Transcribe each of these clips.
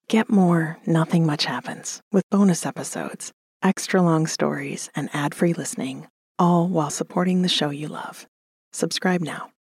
Get more Nothing Much Happens with bonus episodes, extra long stories, and ad-free listening, all while supporting the show you love. Subscribe now.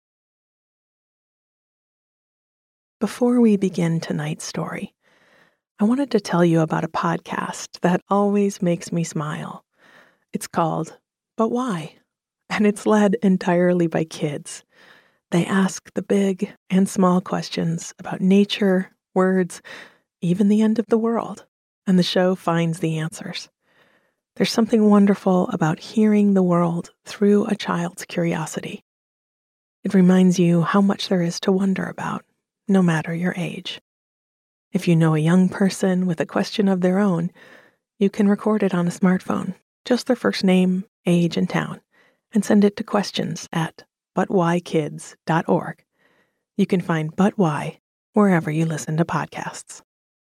Before we begin tonight's story, I wanted to tell you about a podcast that always makes me smile. It's called But Why? And it's led entirely by kids. They ask the big and small questions about nature, words, even the end of the world, and the show finds the answers. There's something wonderful about hearing the world through a child's curiosity. It reminds you how much there is to wonder about, no matter your age. If you know a young person with a question of their own, you can record it on a smartphone, just their first name, age, and town, and send it to questions@butwhykids.org. You can find But Why wherever you listen to podcasts.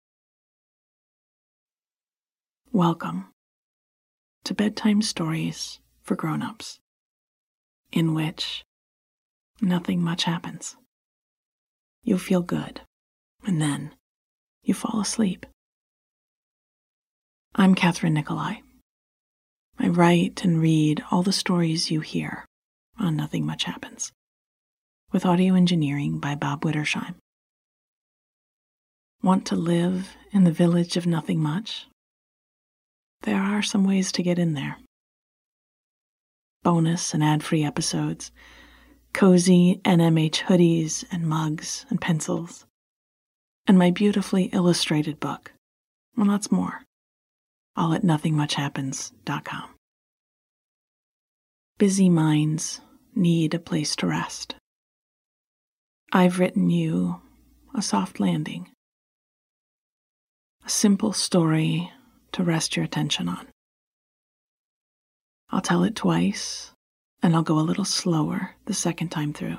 Welcome to Bedtime Stories for Grown-Ups, in which nothing much happens. You feel good, and then you fall asleep. I'm Catherine Nicolai. I write and read all the stories you hear on Nothing Much Happens, with audio engineering by Bob Wittersheim. Want to live in the village of nothing much? There are some ways to get in there. Bonus and ad-free episodes, cozy NMH hoodies and mugs and pencils, and my beautifully illustrated book, and lots more, all at nothingmuchhappens.com. Busy minds need a place to rest. I've written you a soft landing, a simple story to rest your attention on. I'll tell it twice, and I'll go a little slower the second time through.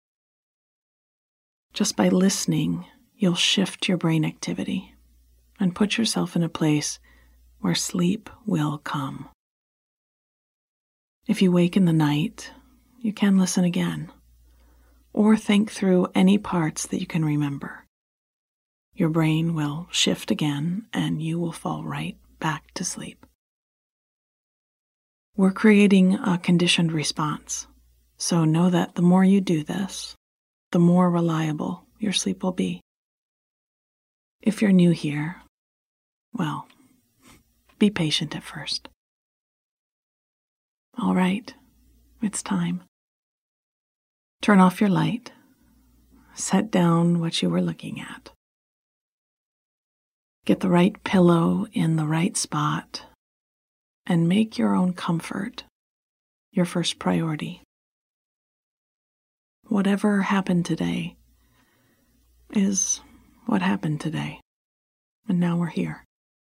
Just by listening, you'll shift your brain activity and put yourself in a place where sleep will come. If you wake in the night, you can listen again, or think through any parts that you can remember. Your brain will shift again, and you will fall right back to sleep. We're creating a conditioned response, so know that the more you do this, the more reliable your sleep will be. If you're new here, well, be patient at first. All right, it's time. Turn off your light. Set down what you were looking at. Get the right pillow in the right spot, and make your own comfort your first priority. Whatever happened today is what happened today, and now we're here.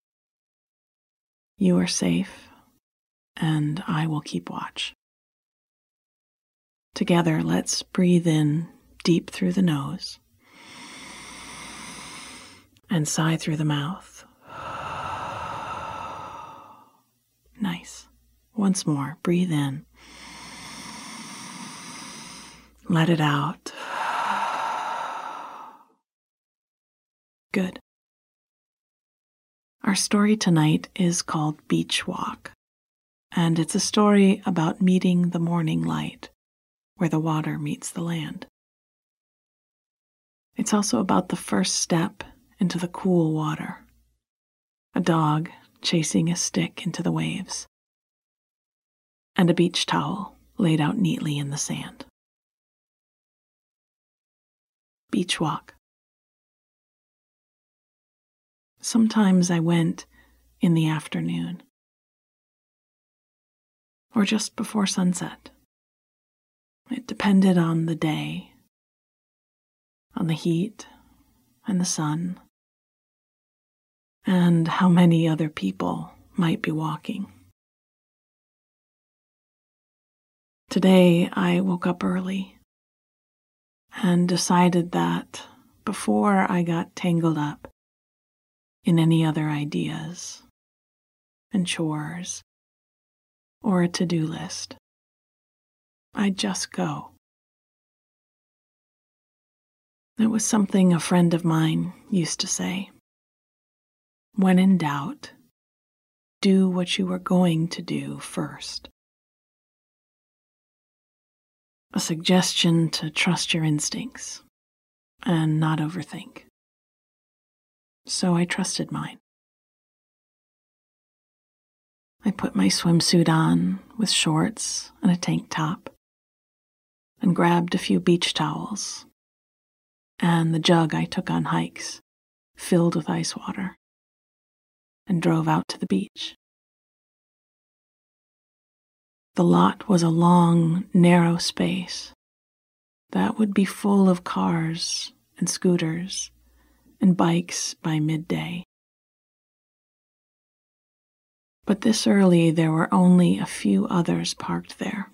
You are safe, and I will keep watch. Together, let's breathe in deep through the nose and sigh through the mouth. Nice. Once more, breathe in. Let it out. Good. Our story tonight is called Beach Walk, and it's a story about meeting the morning light, where the water meets the land. It's also about the first step into the cool water, a dog chasing a stick into the waves, and a beach towel laid out neatly in the sand. Beach Walk. Sometimes I went in the afternoon, or just before sunset. It depended on the day, on the heat and the sun, and how many other people might be walking. Today I woke up early and decided that before I got tangled up in any other ideas and chores or a to-do list, I'd just go. It was something a friend of mine used to say. when in doubt, do what you were going to do first. A suggestion to trust your instincts and not overthink. So I trusted mine. I put my swimsuit on with shorts and a tank top and grabbed a few beach towels and the jug I took on hikes filled with ice water and drove out to the beach. The lot was a long, narrow space that would be full of cars and scooters and bikes by midday. But this early, there were only a few others parked there.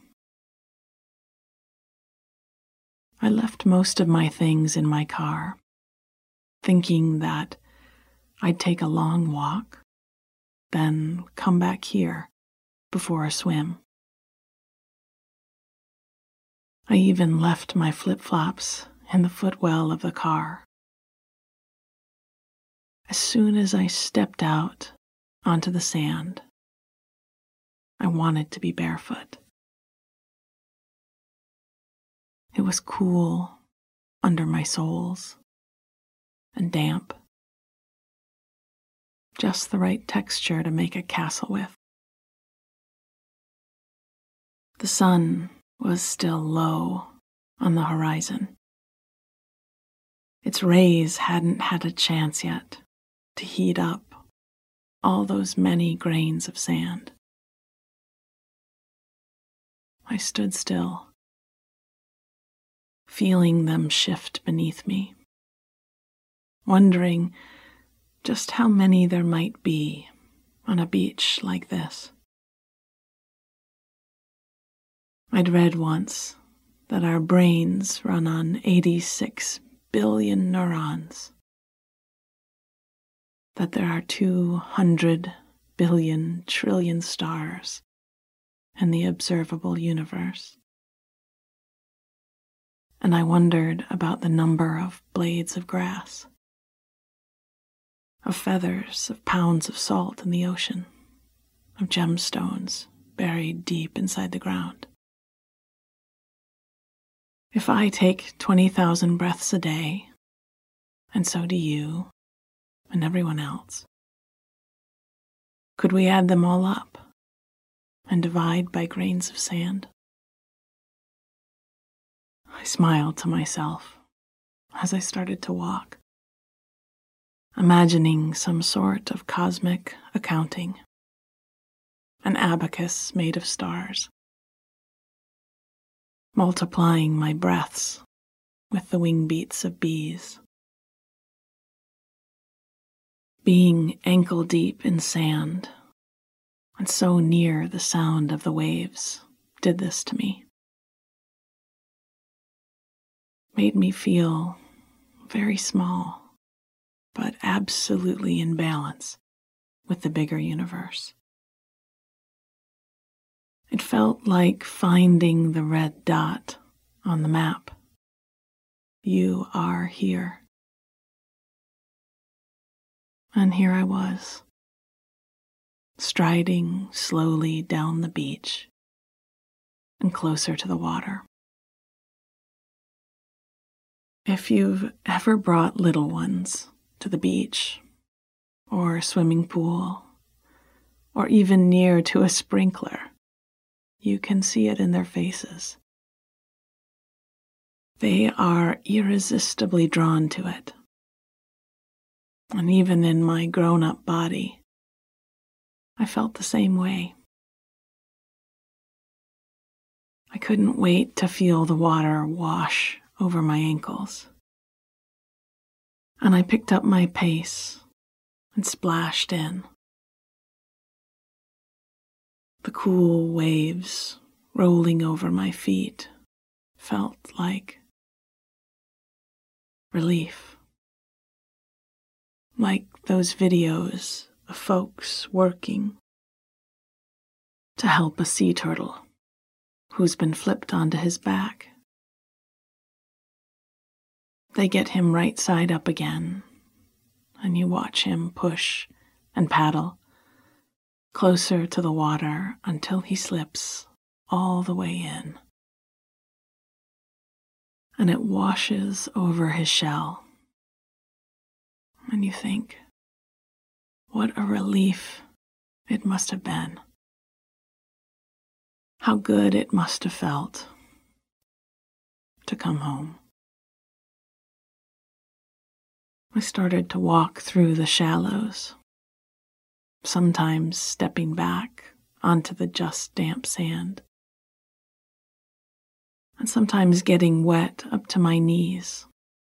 I left most of my things in my car, thinking that I'd take a long walk, then come back here before a swim. I even left my flip-flops in the footwell of the car. As soon as I stepped out onto the sand, I wanted to be barefoot. It was cool under my soles and damp, just the right texture to make a castle with. The sun was still low on the horizon. Its rays hadn't had a chance yet to heat up all those many grains of sand. I stood still, feeling them shift beneath me, wondering just how many there might be on a beach like this. I'd read once that our brains run on 86 billion neurons, that there are 200 billion trillion stars in the observable universe. And I wondered about the number of blades of grass, of feathers, of pounds of salt in the ocean, of gemstones buried deep inside the ground. If I take 20,000 breaths a day, and so do you and everyone else, could we add them all up and divide by grains of sand? I smiled to myself as I started to walk, imagining some sort of cosmic accounting, an abacus made of stars, multiplying my breaths with the wing beats of bees. Being ankle deep in sand and so near the sound of the waves did this to me. Made me feel very small, but absolutely in balance with the bigger universe. It felt like finding the red dot on the map. You are here. And here I was, striding slowly down the beach and closer to the water. If you've ever brought little ones to the beach or a swimming pool or even near to a sprinkler, you can see it in their faces. They are irresistibly drawn to it. And even in my grown-up body, I felt the same way. I couldn't wait to feel the water wash over my ankles. And I picked up my pace and splashed in. The cool waves rolling over my feet felt like relief. Like those videos of folks working to help a sea turtle who's been flipped onto his back. They get him right side up again, and you watch him push and paddle closer to the water until he slips all the way in. And it washes over his shell. And you think, what a relief it must have been. How good it must have felt to come home. I started to walk through the shallows, sometimes stepping back onto the just damp sand, and sometimes getting wet up to my knees.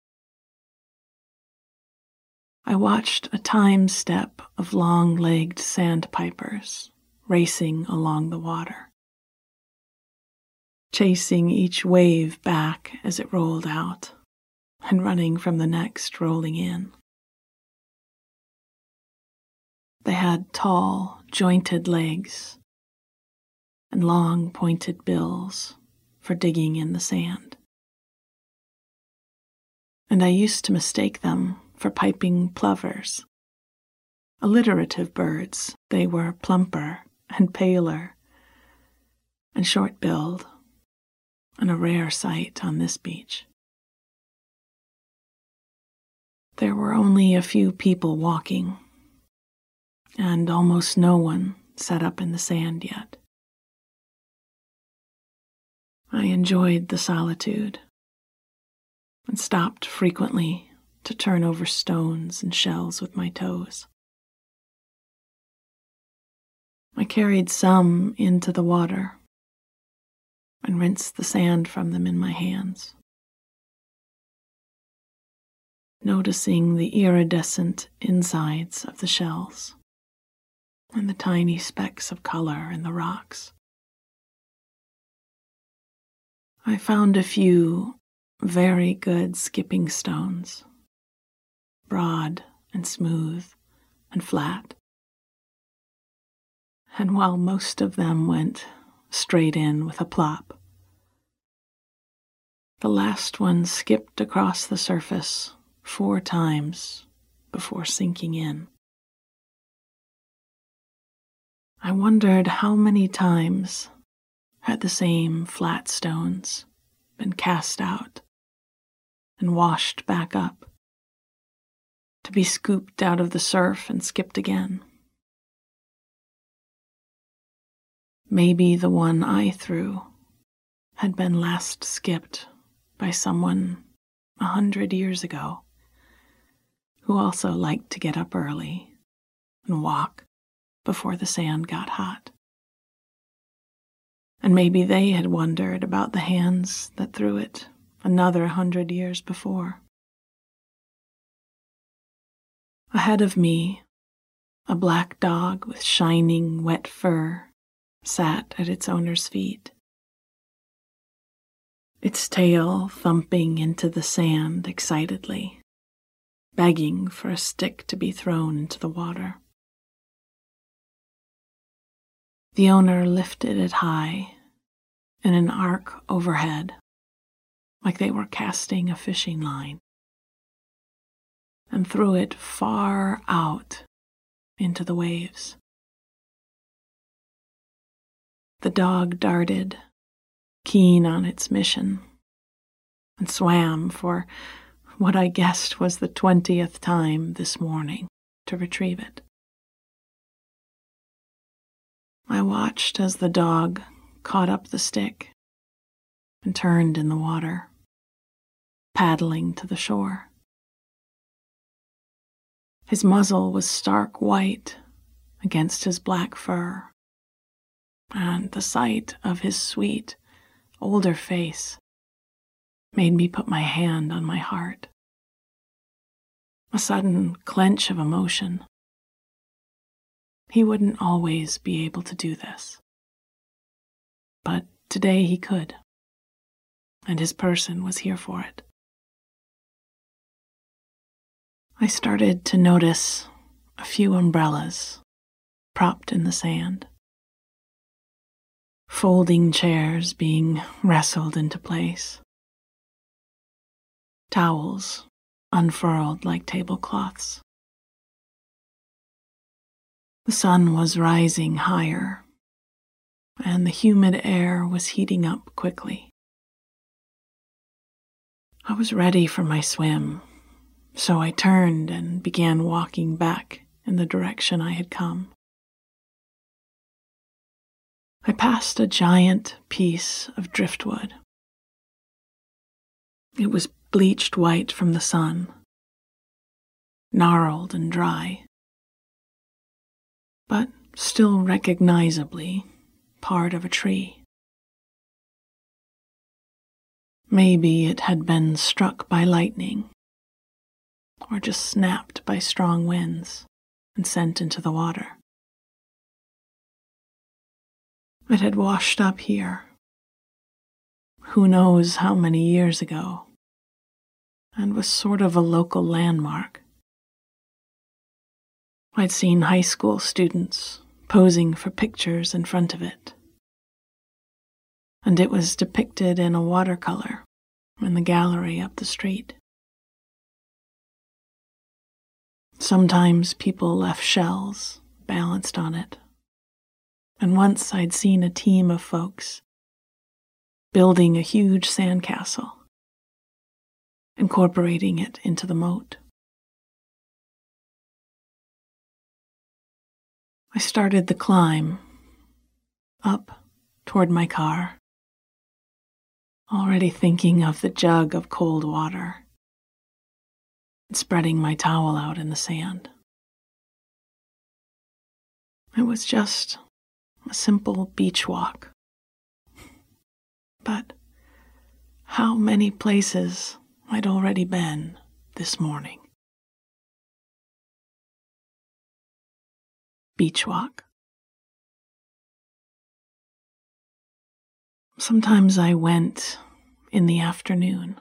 I watched a time step of long-legged sandpipers racing along the water, chasing each wave back as it rolled out, and running from the next rolling in. They had tall, jointed legs and long, pointed bills for digging in the sand. And I used to mistake them for piping plovers. Alliterative birds, they were plumper and paler and short-billed, and a rare sight on this beach. There were only a few people walking, and almost no one set up in the sand yet. I enjoyed the solitude and stopped frequently to turn over stones and shells with my toes. I carried some into the water and rinsed the sand from them in my hands, noticing the iridescent insides of the shells and the tiny specks of color in the rocks. I found a few very good skipping stones, broad and smooth and flat. And while most of them went straight in with a plop, the last one skipped across the surface 4 times before sinking in. I wondered how many times had the same flat stones been cast out and washed back up, to be scooped out of the surf and skipped again. Maybe the one I threw had been last skipped by someone 100 years ago, who also liked to get up early and walk before the sand got hot. And maybe they had wondered about the hands that threw it another 100 years before. Ahead of me, a black dog with shining, wet fur sat at its owner's feet, its tail thumping into the sand excitedly, begging for a stick to be thrown into the water. The owner lifted it high in an arc overhead, like they were casting a fishing line, and threw it far out into the waves. The dog darted, keen on its mission, and swam for what I guessed was the 20th time this morning to retrieve it. I watched as the dog caught up the stick and turned in the water, paddling to the shore. His muzzle was stark white against his black fur, and the sight of his sweet, older face made me put my hand on my heart. A sudden clench of emotion. He wouldn't always be able to do this, but today he could, and his person was here for it. I started to notice a few umbrellas propped in the sand, folding chairs being wrestled into place, towels unfurled like tablecloths. The sun was rising higher, and the humid air was heating up quickly. I was ready for my swim, so I turned and began walking back in the direction I had come. I passed a giant piece of driftwood. It was bleached white from the sun, gnarled and dry, but still recognizably part of a tree. Maybe it had been struck by lightning, or just snapped by strong winds and sent into the water. It had washed up here, who knows how many years ago, and was sort of a local landmark. I'd seen high school students posing for pictures in front of it, and it was depicted in a watercolor in the gallery up the street. Sometimes people left shells balanced on it, and once I'd seen a team of folks building a huge sandcastle, incorporating it into the moat. I started the climb up toward my car, already thinking of the jug of cold water and spreading my towel out in the sand. It was just a simple beach walk. But how many places I'd already been this morning. Beach walk. Sometimes I went in the afternoon,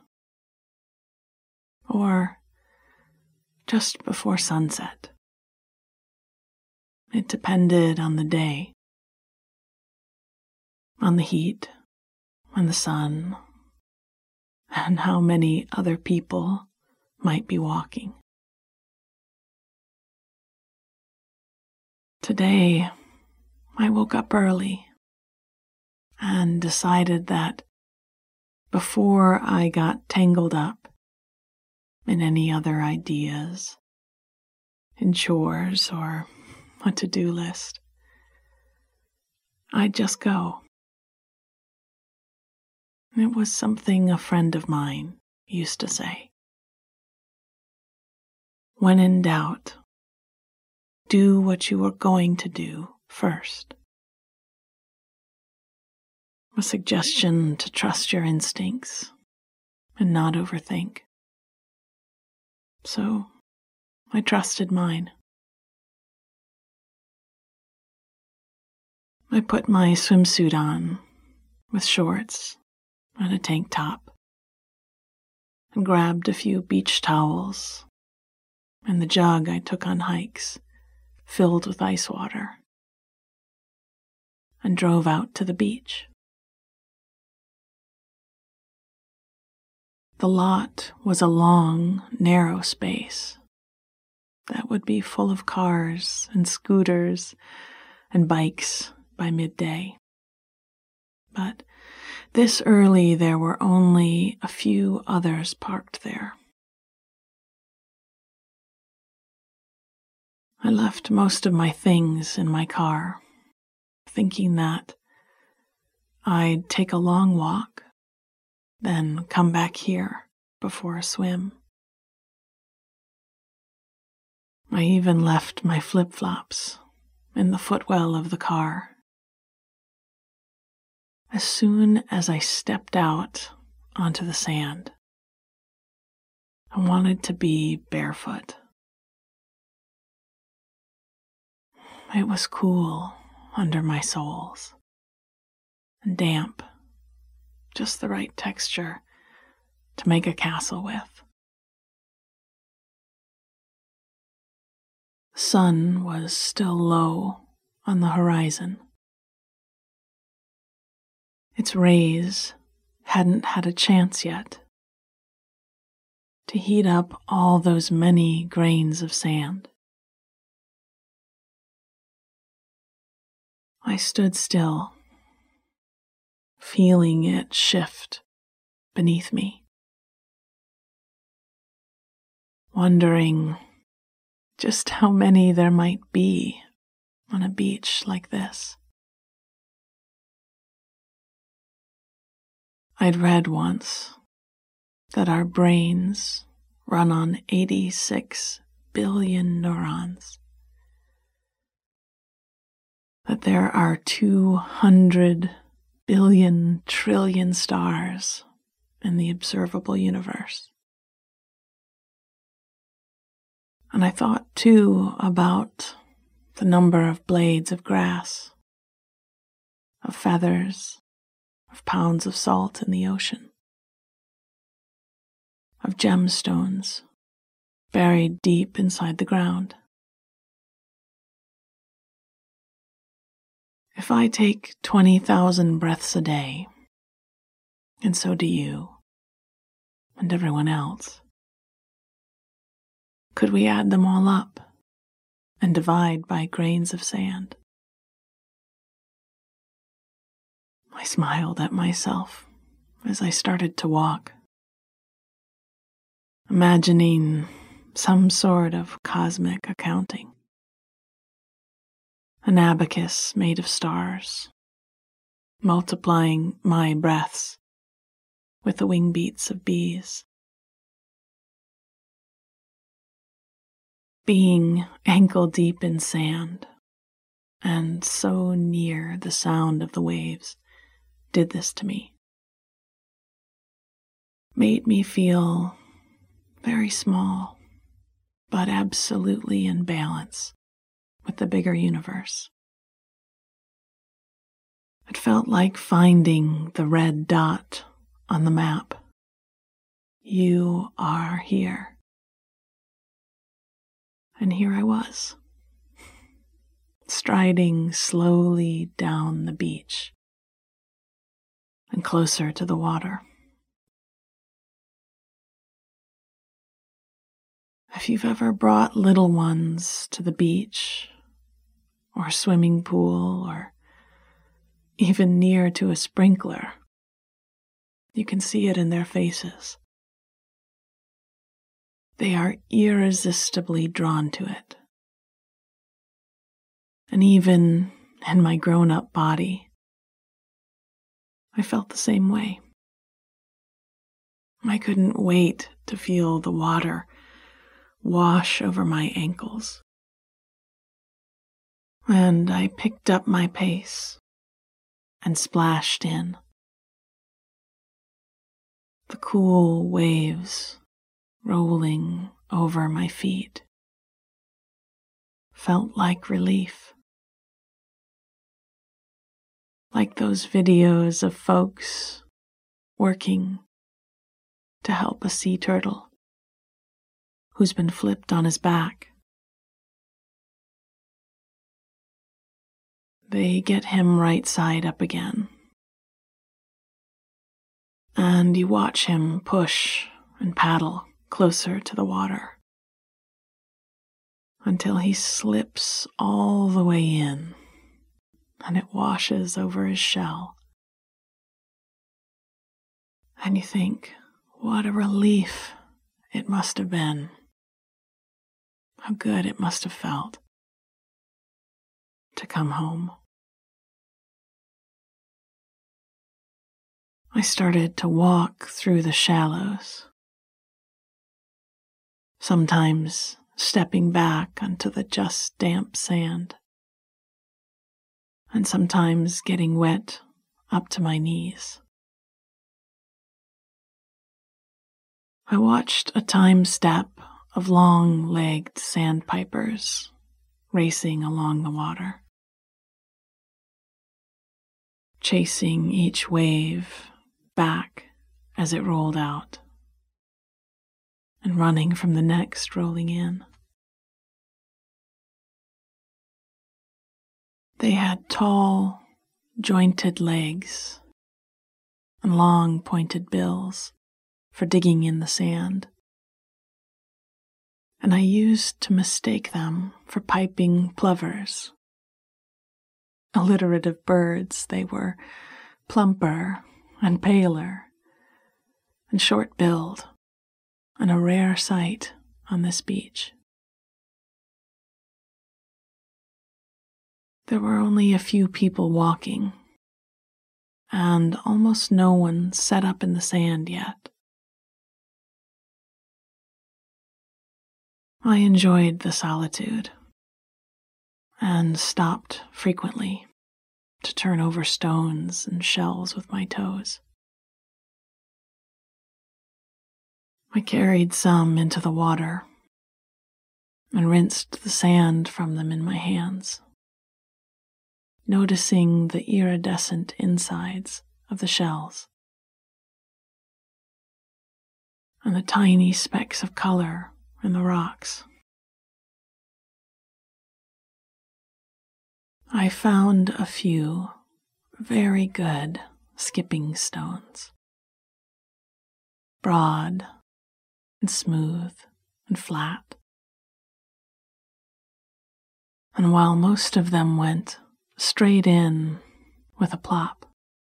or just before sunset. It depended on the day, on the heat, on the sun, and how many other people might be walking. Today, I woke up early and decided that before I got tangled up in any other ideas, in chores or a to-do list, I'd just go. It was something a friend of mine used to say. When in doubt, do what you are going to do first. A suggestion to trust your instincts and not overthink. So I trusted mine. I put my swimsuit on with shorts and a tank top and grabbed a few beach towels and the jug I took on hikes filled with ice water and drove out to the beach. The lot was a long, narrow space that would be full of cars and scooters and bikes by midday. But this early there were only a few others parked there. I left most of my things in my car, thinking that I'd take a long walk, then come back here before a swim. I even left my flip-flops in the footwell of the car. As soon as I stepped out onto the sand, I wanted to be barefoot. It was cool under my soles and damp, just the right texture to make a castle with. The sun was still low on the horizon. Its rays hadn't had a chance yet to heat up all those many grains of sand. I stood still, feeling it shift beneath me, wondering just how many there might be on a beach like this. I'd read once that our brains run on 86 billion neurons, that there are 200 billion trillion stars in the observable universe. And I thought, too, about the number of blades of grass, of feathers, of pounds of salt in the ocean, of gemstones buried deep inside the ground. If I take 20,000 breaths a day, and so do you, and everyone else, could we add them all up and divide by grains of sand? I smiled at myself as I started to walk, imagining some sort of cosmic accounting. An abacus made of stars, multiplying my breaths with the wing beats of bees. Being ankle deep in sand and so near the sound of the waves did this to me. Made me feel very small, but absolutely in balance with the bigger universe. It felt like finding the red dot on the map. You are here. And here I was, striding slowly down the beach and closer to the water. If you've ever brought little ones to the beach or swimming pool or even near to a sprinkler, you can see it in their faces. They are irresistibly drawn to it. And even in my grown-up body, I felt the same way. I couldn't wait to feel the water wash over my ankles. And I picked up my pace and splashed in. The cool waves rolling over my feet felt like relief. Like those videos of folks working to help a sea turtle who's been flipped on his back. They get him right side up again, and you watch him push and paddle closer to the water until he slips all the way in and it washes over his shell. And you think, what a relief it must have been. How good it must have felt to come home. I started to walk through the shallows, sometimes stepping back onto the just damp sand, and sometimes getting wet up to my knees. I watched a time step of long-legged sandpipers racing along the water, chasing each wave back as it rolled out, and running from the next rolling in. They had tall, jointed legs and long, pointed bills for digging in the sand, and I used to mistake them for piping plovers. alliterative birds. They were plumper and paler and short-billed, and a rare sight on this beach. There were only a few people walking, and almost no one set up in the sand yet. I enjoyed the solitude and stopped frequently to turn over stones and shells with my toes. I carried some into the water and rinsed the sand from them in my hands, noticing the iridescent insides of the shells and the tiny specks of color in the rocks. I found a few very good skipping stones, broad and smooth and flat. And while most of them went straight in with a plop,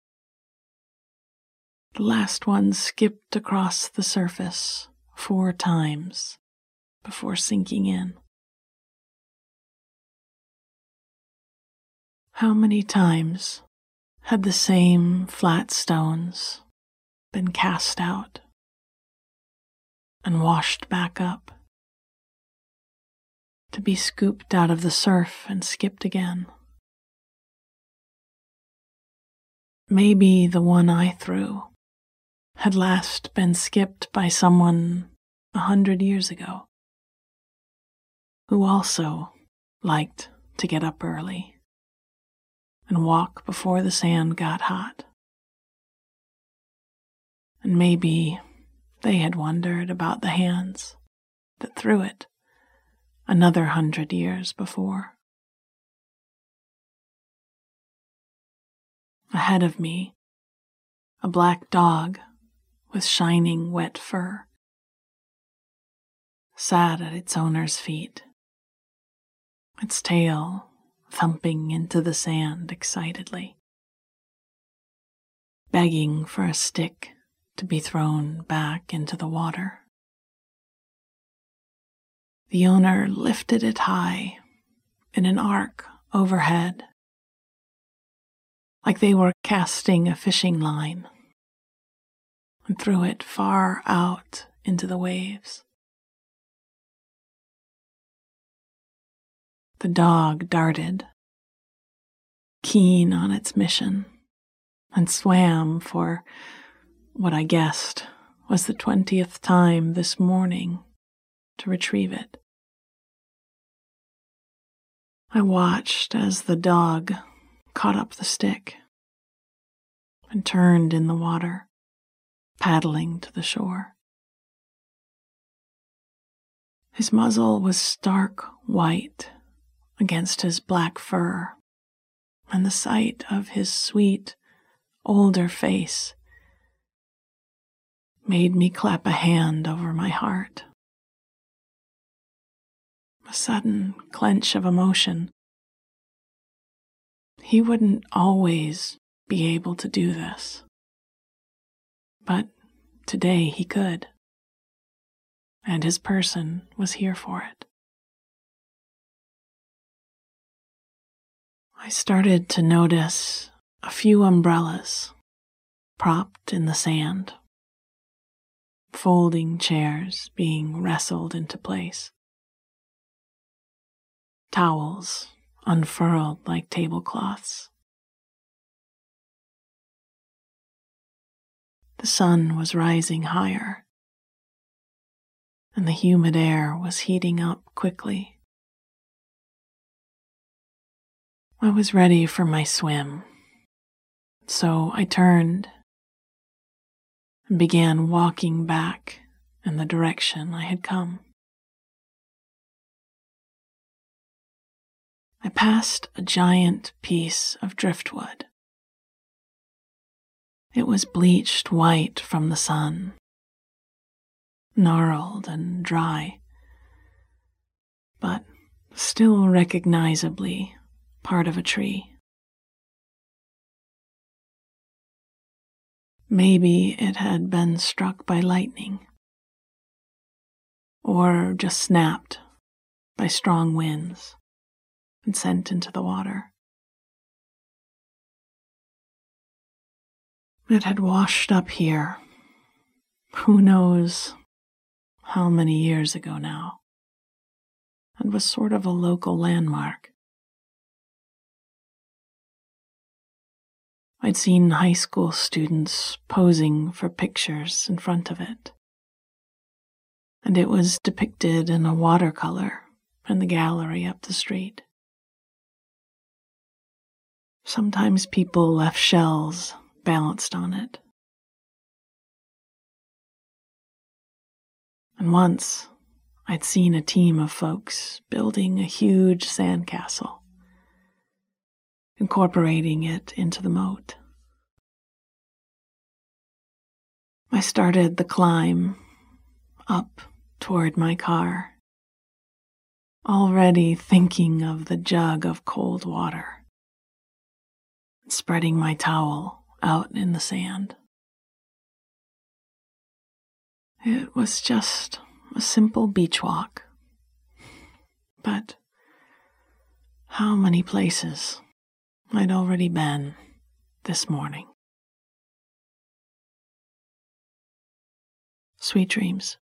the last one skipped across the surface 4 times before sinking in. How many times had the same flat stones been cast out and washed back up to be scooped out of the surf and skipped again? Maybe the one I threw had last been skipped by someone 100 years ago, who also liked to get up early and walk before the sand got hot. And maybe they had wondered about the hands that threw it another 100 years before. Ahead of me, a black dog with shining wet fur sat at its owner's feet, its tail thumping into the sand excitedly, begging for a stick to be thrown back into the water. The owner lifted it high in an arc overhead, like they were casting a fishing line, and threw it far out into the waves. The dog darted, keen on its mission, and swam for what I guessed was the 20th time this morning to retrieve it. I watched as the dog caught up the stick and turned in the water, paddling to the shore. His muzzle was stark white against his black fur, and the sight of his sweet, older face made me clap a hand over my heart. A sudden clench of emotion. He wouldn't always be able to do this, but today he could, and his person was here for it. I started to notice a few umbrellas propped in the sand, folding chairs being wrestled into place, towels unfurled like tablecloths. The sun was rising higher, and the humid air was heating up quickly. I was ready for my swim, so I turned and began walking back in the direction I had come. I passed a giant piece of driftwood. It was bleached white from the sun, gnarled and dry, but still recognizably part of a tree. Maybe it had been struck by lightning, or just snapped by strong winds and sent into the water. It had washed up here, who knows how many years ago now, and was sort of a local landmark. I'd seen high school students posing for pictures in front of it, and it was depicted in a watercolor in the gallery up the street. Sometimes people left shells balanced on it. And once I'd seen a team of folks building a huge sandcastle, incorporating it into the moat. I started the climb up toward my car, already thinking of the jug of cold water, spreading my towel out in the sand. It was just a simple beach walk, but how many places I'd already been this morning. Sweet dreams.